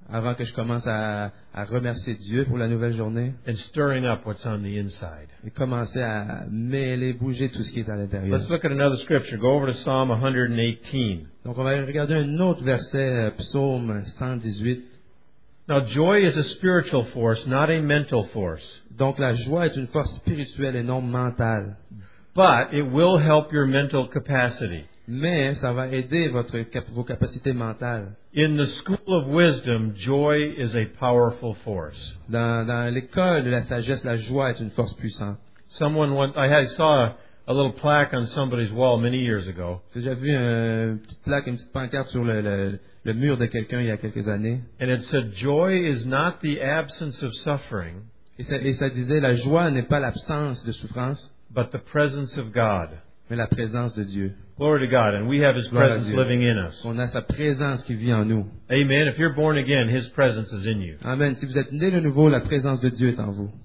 avant que je commence à, à remercier Dieu pour la nouvelle journée and stirring up what's on the inside. et commencer à mêler, bouger tout ce qui est à l'intérieur. Let's look at another scripture. Go over to Psalm one eighteen. Donc on va regarder un autre verset, euh, Psaume cent dix-huit. Now, joy is a spiritual force, not a mental force. Donc la joie est une force spirituelle et non mentale. But it will help your mental capacity. Mais ça va aider votre, cap- vos capacités mentales. In the school of wisdom, joy is a powerful force. Dans, dans l'école de la sagesse, la joie est une force puissante. Someone once, I, had, saw a, a little plaque on somebody's wall many years ago. J'ai déjà vu un- une petite plaque, une petite pancarte sur le, le, le mur de quelqu'un il y a quelques années. And it said, joy is not the absence of suffering, Et ça, et ça disait, la joie n'est pas l'absence de souffrance, but the presence of God. mais la présence de Dieu. Glory to God. And we have His Gloire à presence Dieu. living in us. On a sa présence qui vit en nous. Amen. If you're born again, His presence is in you. Amen. Si vous êtes né de nouveau, la présence de Dieu est en vous.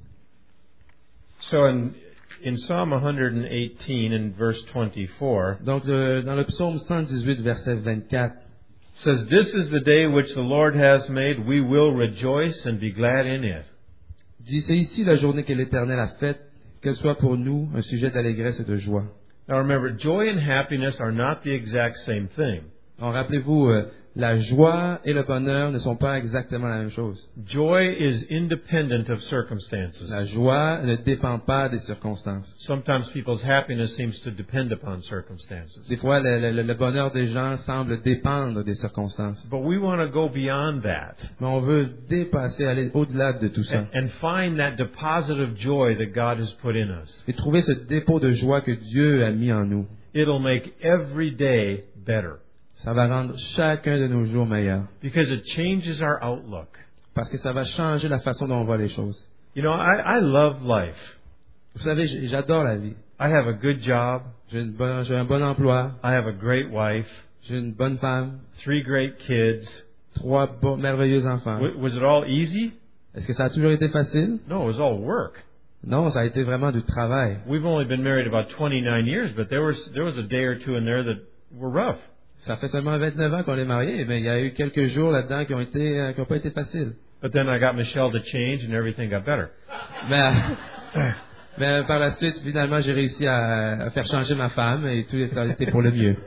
So in, in Psalm one eighteen and verse twenty-four, Donc, le- dans le psaume cent dix-huit, verset vingt-quatre, it says, This is the day which the Lord has made. We will rejoice and be glad in it. dit, c'est ici la journée que l'Éternel a faite, qu'elle soit pour nous un sujet d'allégresse et de joie. Now remember, joy and happiness are not the exact same thing. Alors, rappelez-vous, euh, la joie et le bonheur ne sont pas exactement la même chose. Joy is independent of circumstances. La joie ne dépend pas des circonstances. Sometimes people's happiness seems to depend upon circumstances. Des fois, le, le- le bonheur des gens semble dépendre des circonstances. But we want to go beyond that Mais on veut dépasser, aller au-delà de tout ça. and, and find that deposit of joy that God has put in us. Et trouver ce dépôt de joie que Dieu a mis en nous. It'll make every day better Ça va rendre chacun de nos jours meilleurs. because it changes our outlook. Parce que ça va changer la façon dont on voit les choses. You know, I, I love life. Vous savez, j- j'adore la vie. I have a good job. J'ai, une bonne- j'ai un bon emploi. I have a great wife. J'ai une bonne femme. Three great kids. Trois beaux, merveilleux enfants. W- was it all easy? Est-ce que ça a toujours été facile? No, it was all work. Non, ça a été vraiment du travail. We've only been married about twenty-nine years, but there was there was a day or two in there that were rough. Ça fait seulement vingt-neuf ans qu'on est mariés, mais il y a eu quelques jours là-dedans qui ont été, euh, qui n'ont pas été faciles. But then I got Michelle to change, and everything got better. Mais, mais par la suite, finalement, j'ai réussi à, à faire changer ma femme et tout a été pour le mieux.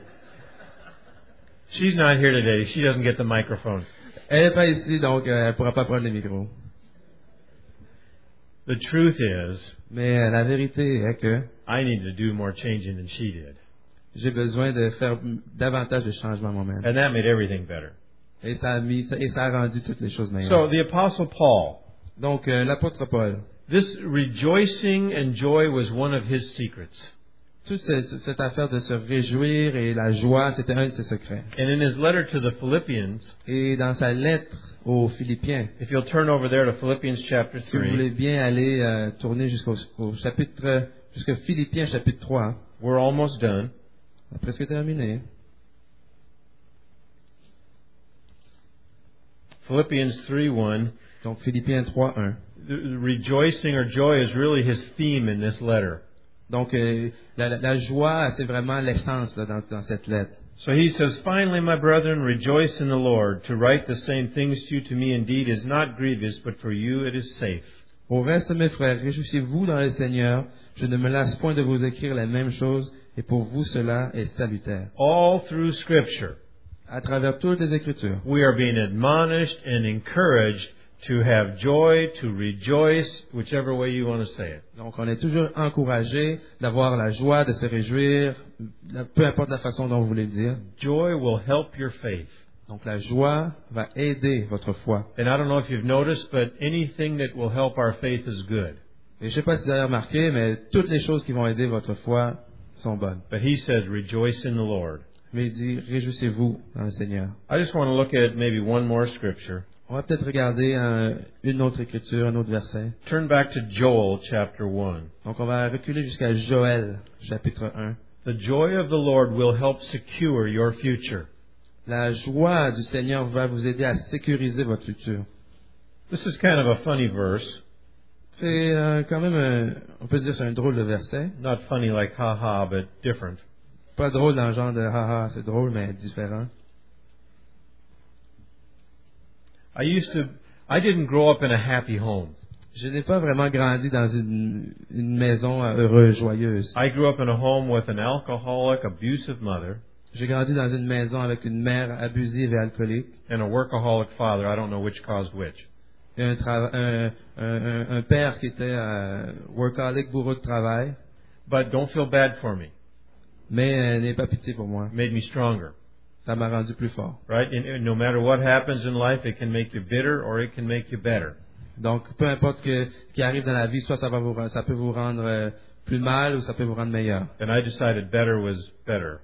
She's not here today. She doesn't get the microphone. Elle n'est pas ici, donc euh, elle ne pourra pas prendre le micro. The truth is, Mais euh, la vérité est que I need to do more changing than she did, j'ai besoin de faire davantage de changements moi-même. and that made everything better. Et ça a mis, ça- et ça a rendu toutes les choses So meilleures. the Apostle Paul, Donc, euh, l'apôtre Paul, this rejoicing and joy was one of his secrets. toute cette, cette affaire de se réjouir et la joie, c'était un de ses secrets. And in his letter to the Philippians, Et dans sa lettre aux Philippiens, if you'll turn over there to Philippians chapter si vous three, voulez bien aller euh, tourner jusqu'au au chapitre, jusqu'au Philippiens chapitre trois, hein, we're almost done. on a presque terminé. Philippians three one. Donc Philippiens trois un. The the rejoicing or joy is really his theme in this letter. Donc euh, la, la- la joie, c'est vraiment l'essence là, dans, dans cette lettre. So he says, Finally, my brethren, rejoice in the Lord. To write the same things to you to me indeed is not grievous, but for you it is safe. Au reste, mes frères, réjouissez-vous dans le Seigneur. Je ne me lasse point de vous écrire la même chose, et pour vous cela est salutaire. All through Scripture, À travers toutes les Écritures, we are being admonished and encouraged to have joy, to rejoice, whichever way you want to say it. donc on est toujours encouragé d'avoir la joie, de se réjouir, la- peu importe la façon dont vous voulez le dire. Joy will help your faith. Donc la joie va aider votre foi. And I don't know if you've noticed, but anything that will help our faith is good. Et je ne sais pas si vous avez remarqué, mais toutes les choses qui vont aider votre foi sont bonnes. But he says, rejoice in the Lord. Mais il dit, réjouissez-vous dans le Seigneur. I just want to look at maybe one more scripture. On va peut-être regarder un- une autre écriture, un autre verset. Turn back to Joel chapter one. Donc on va reculer jusqu'à Joël, chapitre un. The joy of the Lord will help secure your future. La joie du Seigneur va vous aider à sécuriser votre futur. This is kind of a funny verse. C'est euh, quand même, un, on peut dire c'est un drôle de verset. Not funny like ha ha, but different. Pas drôle dans le genre de haha, c'est drôle mais différent. I used to, I didn't grow up in a happy home. Je n'ai pas vraiment grandi dans une, une maison euh, heureuse, joyeuse. I grew up in a home with an alcoholic, abusive mother J'ai grandi dans une maison avec une mère abusive et alcoolique and a workaholic father. I don't know which caused which. et un, trava- un, un, un, un père qui était euh, workaholic, bourreau de travail, But don't feel bad for me. mais euh, n'aie pas pitié pour moi. It made me stronger, Ça m'a rendu plus fort. right? And, and no matter what happens in life, it can make you bitter or it can make you better. Donc, peu importe que, ce qui arrive dans la vie, soit ça, va vous, re- ça peut vous rendre euh, plus mal ou ça peut vous rendre meilleur. And I decided better was better.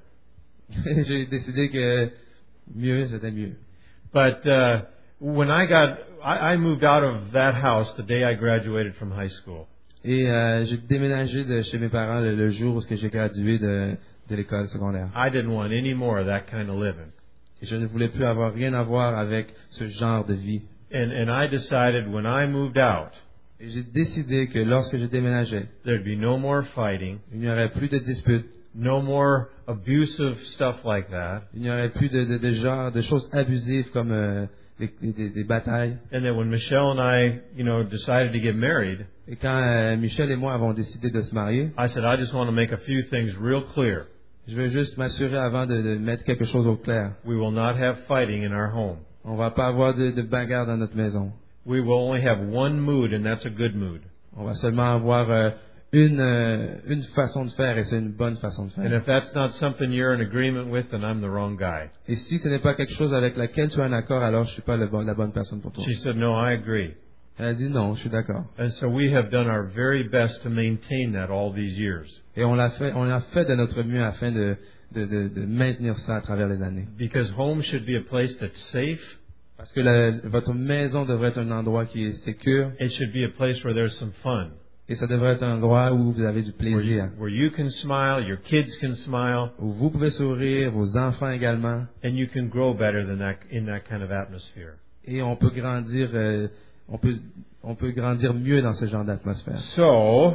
J'ai décidé que mieux, c'était mieux. But uh, when I got, I, I moved out of that house the day I graduated from high school. Et euh, j'ai déménagé de chez mes parents le, le jour où j'ai gradué de, de l'école secondaire. I didn't want any more of that kind of living. Et je ne voulais plus avoir rien à voir avec ce genre de vie. And, and I decided when I moved out, Et j'ai décidé que lorsque je déménageais, there'd be no more fighting, il n'y aurait plus de disputes, no more abusive stuff like that, il n'y aurait plus de, de, de genre, de choses abusives comme euh, des, des, des batailles. and that when Michelle and I, you know, decided to get married, Et quand euh, Michel et moi avons décidé de se marier, I said, I just want to make a few things real clear. je veux juste m'assurer avant de, de mettre quelque chose au clair. We will not have fighting in our home. On va pas avoir de, de bagarre dans notre maison. We will only have one mood, and that's a good mood. On va seulement avoir euh, une, euh, une façon de faire et c'est une bonne façon de And faire. if that's not something you're in agreement with, then I'm the wrong guy. Et si ce n'est pas quelque chose avec laquelle tu as un accord, alors je suis pas le bon- la bonne personne pour toi. She said, no, I agree. Elle a dit non, je suis d'accord. And so we have done our very best to maintain that all these years. Et on l'a fait, on a fait de notre mieux afin de, de, de, de maintenir ça à travers les années. Because home should be a place that's safe. Parce que la- votre maison devrait être un endroit qui est sécure It should be a place where there's some fun. et ça devrait être un endroit où vous avez du Where you, plaisir, where you can smile, your kids can smile, où vous pouvez sourire, vos enfants également, and you can grow better than that in that kind of atmosphere. et on peut grandir, euh, on peut, on peut grandir mieux dans ce genre d'atmosphère. So,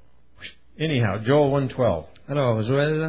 anyhow, Joel one twelve. Alors, Joël,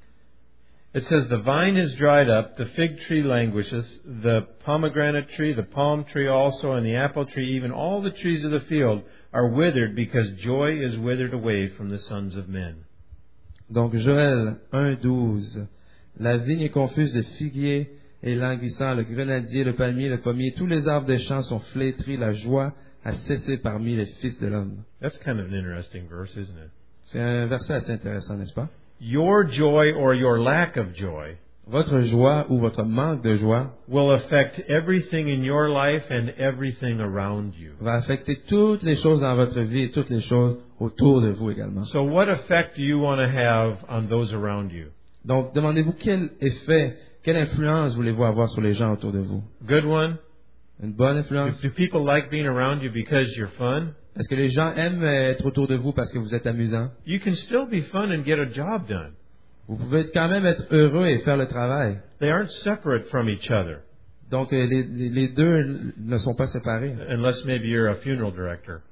It says, the vine is dried up, the fig tree languishes, the pomegranate tree, the palm tree also, and the apple tree, even all the trees of the field are withered because joy is withered away from the sons of men. donc Joël un douze, la vigne est confuse, le figuier est languissant, le grenadier, le palmier, le pommier, tous les arbres des champs sont flétris, la joie a cessé parmi les fils de l'homme. That's kind of an interesting verse, isn't it? C'est un verset assez intéressant, n'est-ce pas? Your joy or your lack of joy Votre joie ou votre manque de joie will affect everything in your life and everything around you. va affecter toutes les choses dans votre vie et toutes les choses autour de vous également. So what effect do you want to have on those around you? Donc, demandez-vous quel effet, quelle influence voulez-vous avoir sur les gens autour de vous? Good one? Une bonne Do, influence? do people like being around you because you're fun? Est-ce que les gens aiment être autour de vous parce que vous êtes amusant? You can still be fun and get a job done. Vous pouvez quand même être heureux et faire le travail. They aren't separate from each other, Donc, euh, les, les- les deux ne sont pas séparés. unless maybe you're a funeral director.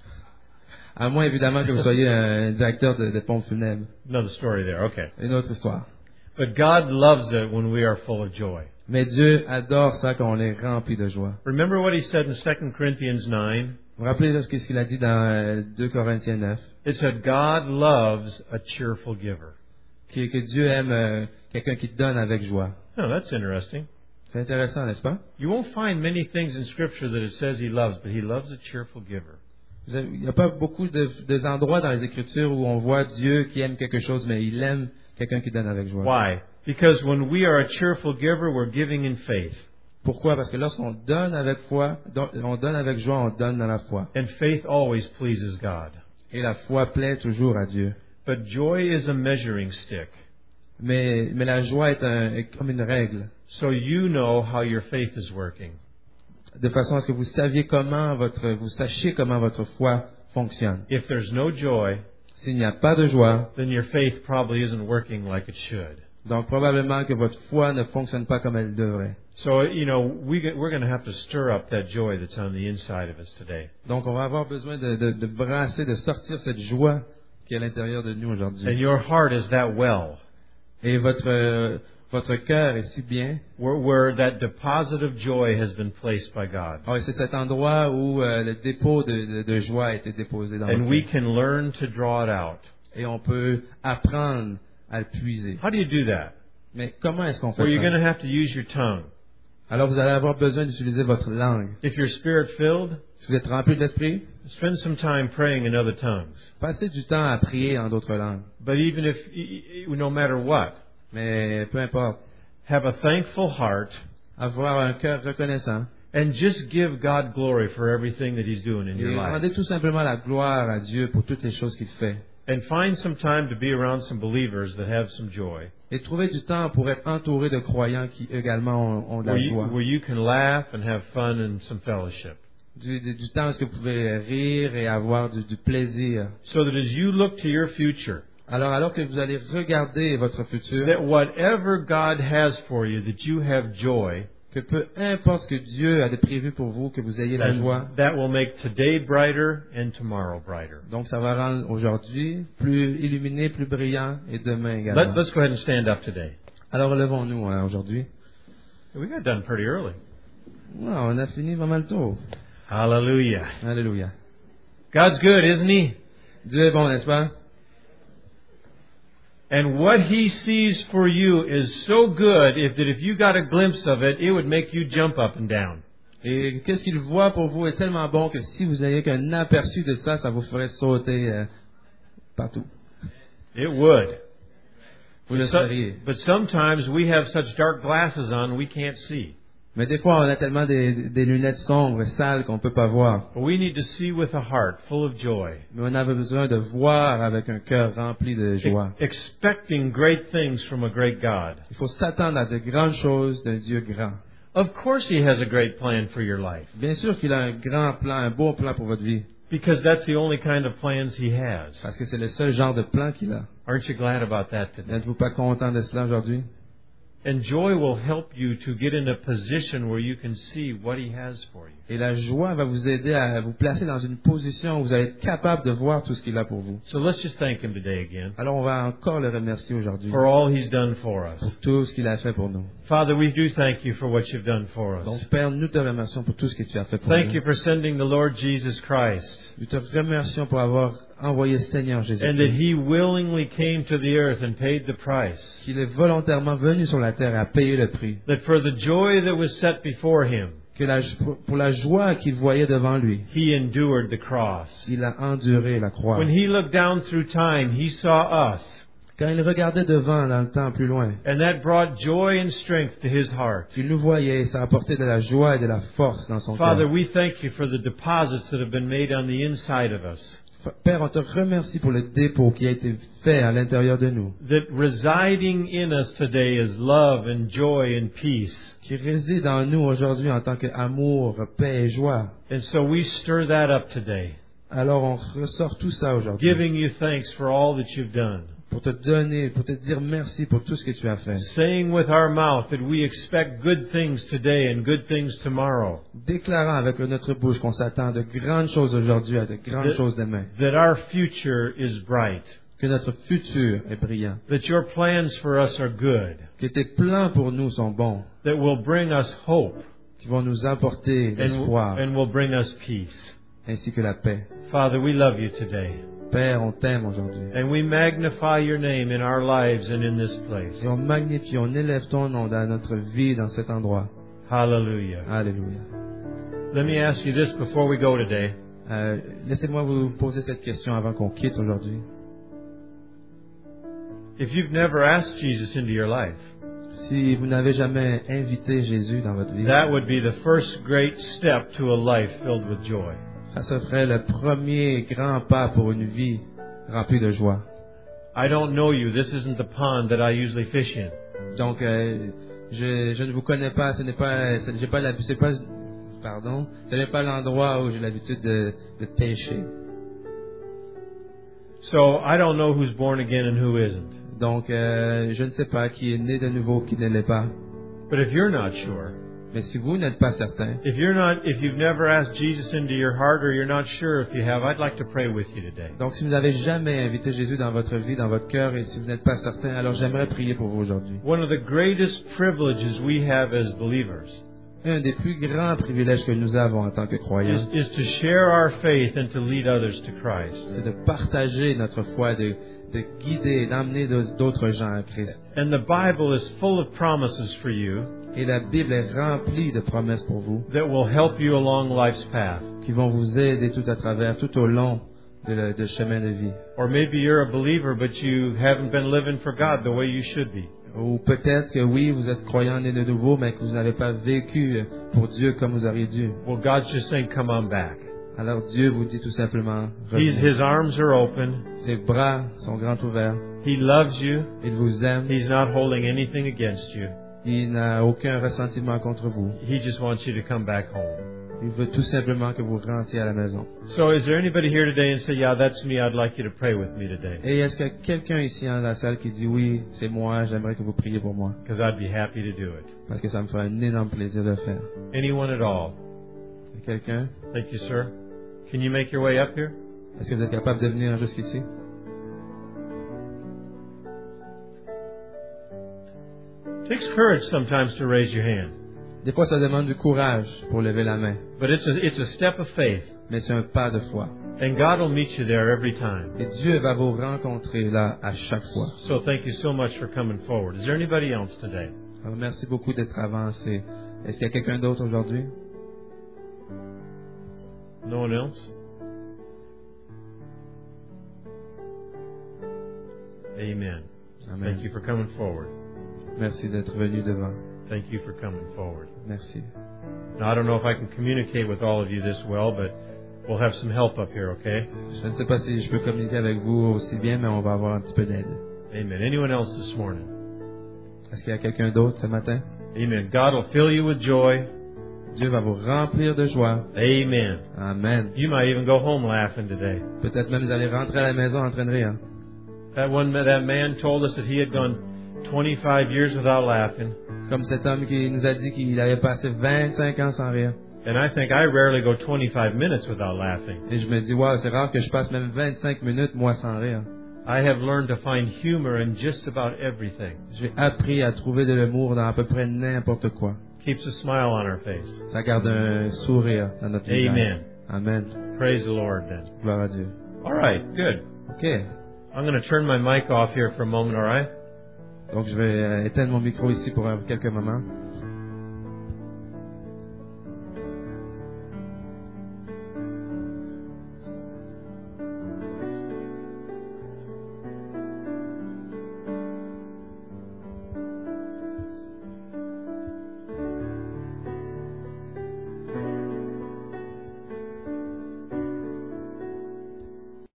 À moins, évidemment, que vous soyez un directeur de, de pompe funèbre. Another story there, okay. Une autre histoire. But God loves it when we are full of joy. Mais Dieu adore ça quand on est rempli de joie. Remember what He said in Second Corinthians nine? Vous vous rappelez là, ce qu'il a dit dans euh, deux Corinthiens neuf? It said, God loves a cheerful giver. Que, que Dieu aime euh, quelqu'un qui donne avec joie. Oh, that's interesting. C'est intéressant, n'est-ce pas? You won't find many things in Scripture that it says He loves, but He loves a cheerful giver. Vous avez- Il n'y a pas beaucoup de, de endroits dans les Écritures où on voit Dieu qui aime quelque chose, mais il aime quelqu'un qui donne avec joie. Why? Because when we are a cheerful giver, we're giving in faith. Pourquoi? Parce que lorsqu'on donne avec foi, don- on donne avec joie, on donne dans la foi. And faith always pleases God. Et la foi plaît toujours à Dieu. But joy is a measuring stick. Mais, mais la joie est, un- est comme une règle, So you know how your faith is working. de façon à ce que vous saviez comment votre, vous sachiez comment votre foi fonctionne. If there's no joy, S'il n'y a pas de joie, then your faith probably isn't working like it should. donc probablement que votre foi ne fonctionne pas comme elle devrait. So, you know, we get, we're going to have to stir up that joy that's on the inside of us today. Donc on va avoir besoin de, de, de brasser, de sortir cette joie qui est à l'intérieur de nous aujourd'hui. And your heart is that well. Et votre, euh, votre cœur est si bien. where, where that deposit of joy has been placed by God. Oh, et c'est cet endroit où euh, le dépôt de, de, de joie a été déposé dans And votre we cœur. can learn to draw it out. Et on peut apprendre à le puiser. How do you do that? Mais comment est-ce qu'on fait Well, you're going ça? to have to use your tongue. Alors vous allez avoir besoin d'utiliser votre langue. If you're spirit-filled, Si vous êtes rempli de l'esprit, spend some time praying in other tongues. passez du temps à prier en d'autres langues. But even if, no matter what, Mais peu importe. have a thankful heart Avoir un cœur reconnaissant. and just give God glory for everything that He's doing in your Et life. rendez tout simplement la gloire à Dieu pour toutes les choses qu'il fait. And find some time to be around some believers that have some joy. Et trouver du temps pour être entouré de croyants qui également ont, ont de Where la you, joie. where you can laugh and have fun and some fellowship. Du, du, du temps où est-ce que vous pouvez rire et avoir du, du plaisir. So that as you look to your future, Alors, alors que vous allez regarder votre futur, that whatever God has for you, that you have joy, que peu importe ce que Dieu a de prévu pour vous, que vous ayez la joie. that, that will make today brighter and tomorrow brighter. Donc, ça va rendre aujourd'hui plus illuminé, plus brillant et demain Let, également. let's go ahead and stand up today. Alors, levons-nous hein, aujourd'hui. We got done pretty early. Ouais, on a fini pas mal tôt. Hallelujah. Alléluia. God's good, isn't He? Dieu est bon, n'est-ce pas? And what He sees for you is so good if, that if you got a glimpse of it, it would make you jump up and down. Et qu'est-ce qu'il voit pour vous est tellement bon que si vous n'ayez qu'un aperçu de ça, ça vous ferait sauter euh, partout. It would. Vous le So- feriez. but sometimes we have such dark glasses on we can't see. Mais des fois, on a tellement des, des lunettes sombres, sales, qu'on peut pas voir. But we need to see with a heart full of joy, Mais on avait besoin de voir avec un cœur rempli de joie. e- expecting great things from a great God. Il faut s'attendre à de grandes choses d'un Dieu grand. Of course He has a great plan for your life, Bien sûr qu'il a un grand plan, un beau plan pour votre vie. because that's the only kind of plans He has. Parce que c'est le seul genre de plan qu'il a. Aren't you glad about that today? N'êtes-vous pas content de cela aujourd'hui? And joy will help you to get in a position where you can see what He has for you. Et la joie va vous aider à vous placer dans une position où vous allez être capable de voir tout ce qu'il a pour vous. So let's just thank Him today again Alors on va encore le remercier aujourd'hui for all He's done for us. pour tout ce qu'il a fait pour nous. Father, we do thank You for what You've done for us. Donc Père, nous te remercions pour tout ce que tu as fait pour Thank nous. You for sending the Lord Jesus Christ, Nous te remercions pour avoir envoyé le Seigneur Jésus, and that He willingly came to the earth and paid the price. qu'il est volontairement venu sur la terre et a payé le prix. That for the joy that was set before Him, Que la, pour la joie qu'il voyait devant lui, He endured the cross. il a enduré la croix. When He looked down through time, He saw us, Quand il regardait devant dans le temps plus loin, and that brought joy and strength to His heart. il nous voyait et ça apportait de la joie et de la force dans son Father, cœur. we thank You for the deposits that have been made on the inside of us, Père, on te remercie pour le dépôt qui a été fait à l'intérieur de nous, that residing in us today is love and joy and peace. qui réside en nous aujourd'hui en tant qu'amour, paix et joie. And so we stir that up today, Alors on ressort tout ça aujourd'hui giving You thanks for all that You've done. pour te donner, pour te dire merci pour tout ce que tu as fait. Saying with our mouth that we expect good things today and good things tomorrow. Déclarant avec notre bouche qu'on s'attend à de grandes choses aujourd'hui, à de grandes That- choses demain. That our future is bright. Que notre futur est brillant. That Your plans for us are good. Que tes plans pour nous sont bons. That will bring us hope Qui vont nous apporter and, l'espoir and will bring us peace. ainsi que la paix. Father, we love You today. Père, on t'aime aujourd'hui. And we magnify Your name in our lives and in this place. Et on magnifie, on élève ton nom dans notre vie, dans cet endroit. Hallelujah. Alléluia. Let me ask you this before we go today. Euh, laissez-moi vous poser cette question avant qu'on quitte aujourd'hui. If you've never asked Jesus into your life, Si vous n'avez jamais invité Jésus dans votre vie, that would be the first great step to a life filled with joy. ça se ferait le premier grand pas pour une vie remplie de joie. I don't know you. This isn't the pond that I usually fish in. Donc, euh, je, je ne vous connais pas. Ce n'est pas, ce n'est pas la, c'est pas, pardon, ce n'est pas l'endroit où j'ai l'habitude de, de pêcher. So I don't know who's born again and who isn't. Donc, euh, je ne sais pas qui est né de nouveau, qui ne l'est pas. But if you're not sure, Mais si vous n'êtes pas certain, if you're not, if you've never asked Jesus into your heart, or you're not sure if you have, I'd like to pray with you today. donc si vous n'avez jamais invité Jésus dans votre vie, dans votre cœur, et si vous n'êtes pas certain, alors j'aimerais prier pour vous aujourd'hui. One of the greatest privileges we have as believers Un des plus grands privilèges que nous avons en tant que croyants, is, is to share our faith and to lead others to Christ. c'est de partager notre foi, de, de guider, d'emmener d'autres gens à Christ. And the Bible is full of promises for you Et la Bible est remplie de promesses pour vous, that will help you along life's path. qui vont vous aider tout à travers, tout au long de, le, de chemin de vie. Or maybe you're a believer, but you haven't been living for God the way you should be. Ou peut-être que oui, vous êtes croyant né de nouveau, mais que vous n'avez pas vécu pour Dieu comme vous auriez dû. Well, God's just saying, come on back. Alors Dieu vous dit tout simplement, He's, revenez. his arms are open. Ses bras sont grands ouverts. He loves you. Il vous aime. He's not holding anything against you. Il n'a aucun ressentiment contre vous. He just wants you to come back home. Il veut tout simplement que vous rentriez à la maison. So is there anybody here today and say, yeah, that's me, I'd like you to pray with me today? Et est-ce qu'il y a quelqu'un ici dans la salle qui dit oui, c'est moi, j'aimerais que vous priez pour moi? Because I'd be happy to do it. Parce que ça me ferait un énorme plaisir de le faire. Anyone at all? Y a quelqu'un? Thank you, sir. Can you make your way up here? Est-ce que vous êtes capable de venir jusqu'ici? It takes courage sometimes to raise your hand. Des fois, ça demande du courage pour lever la main. But it's a, it's a step of faith. Mais c'est un pas de foi. And God will meet you there every time. Et Dieu va vous rencontrer là à chaque fois. So thank you so much for coming forward. Is there anybody else today? Alors, merci beaucoup d'être avancé. Est-ce qu'il y a quelqu'un d'autre aujourd'hui? No one else? Amen. Amen. Thank you for coming forward. Merci d'être venu devant. Thank you for coming forward. Merci. Now, I don't know if I can communicate with all of you this well, but we'll have some help up here, okay? Je ne sais pas si je peux communiquer avec vous aussi bien, mais on va avoir un petit peu d'aide. Amen. Anyone else this morning? Est-ce qu'il y a quelqu'un d'autre ce matin? Amen. God will fill you with joy. Dieu va vous remplir de joie. Amen. Amen. You might even go home laughing today. Peut-être même vous allez rentrer à la maison en train de rire. That one, that man told us that he had gone twenty-five years without laughing. Comme cet homme qui nous a dit qu'il avait passé vingt-cinq ans sans rire. And I think I rarely go twenty-five minutes without laughing. Et je me dis, wow, c'est rare que je passe même vingt-cinq minutes, moi, sans rire. I have learned to find humor in just about everything. J'ai appris à trouver de l'humour dans à peu près n'importe quoi. Keeps a smile on our face. Ça garde un sourire dans notre visage. Amen. Amen. Praise the Lord then. Gloire à Dieu. All right, good. OK. I'm going to turn my mic off here for a moment, all right? Donc, je vais euh, éteindre mon micro ici pour euh, quelques moments.